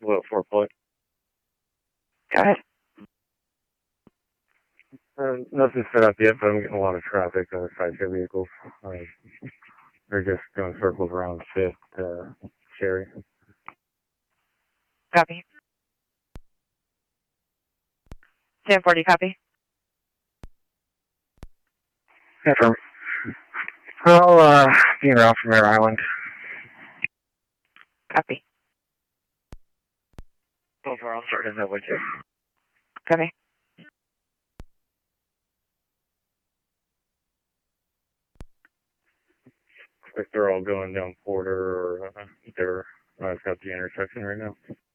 Blue at 4 Point. Go ahead. Nothing set up yet, but I'm getting a lot of traffic on the sideshow vehicles. They're just going circles around 5th, Cherry. Copy. 1040, copy. Confirm. I'll be around from Mare Island. Copy. So far, I'll start in that way too. Copy. Looks like they're all going down Porter or they're at the intersection right now.